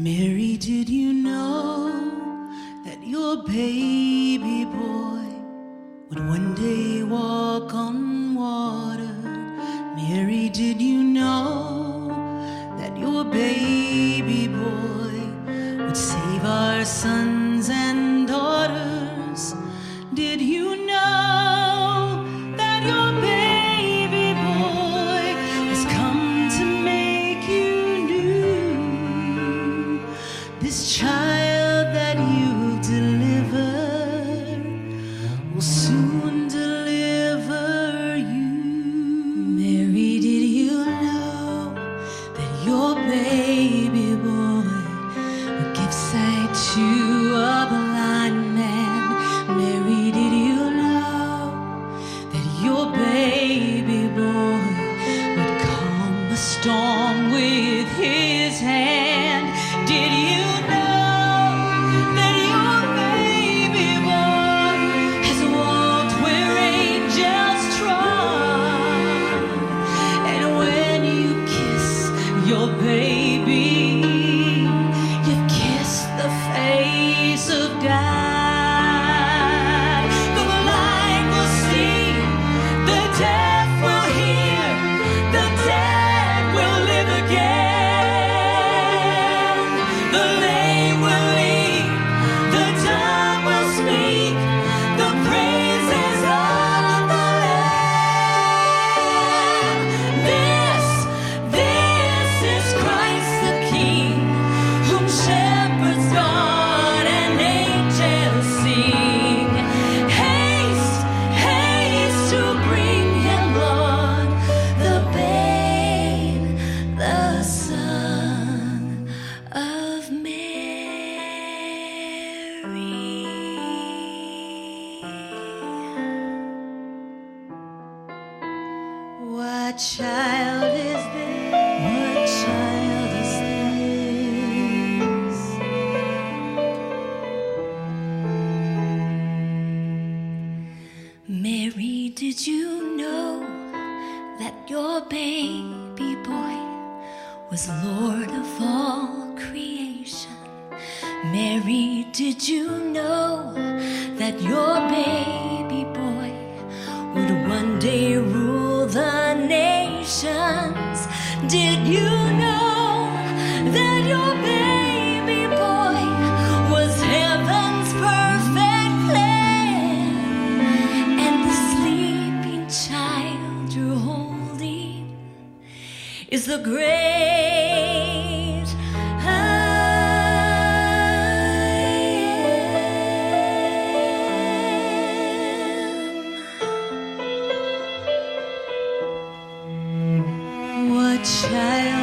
Mary, did you know that your baby boy would one day walk on water? Mary, did you know that your baby boy would save our sons and daughters? Did you know that your baby boy has come to make you new? This child that you've delivered will soon deliver you. Mary, did you know that your baby boy would give sight to a blind man? Mary, did you know that your baby boy would calm a storm with his hand? Did you know that your baby boy has walked where angels trod? And when you kiss your baby, you've kissed the face of God. The blind will see, the deaf will hear, the dead will live again. The lame will leap, the dumb will speak, the praises of the Lamb. This is Christ the King, whom shepherds guard and angels sing. Haste, haste to bring him, Lord, the babe, the Son of Mary. What child is this? What child is this? Mary, did you know that your baby boy was Lord of all creation? Mary, did you know that your baby boy would one day rule the nations? Did you know that your baby boy was heaven's perfect plan? And the sleeping child you're holding is the great I am. What child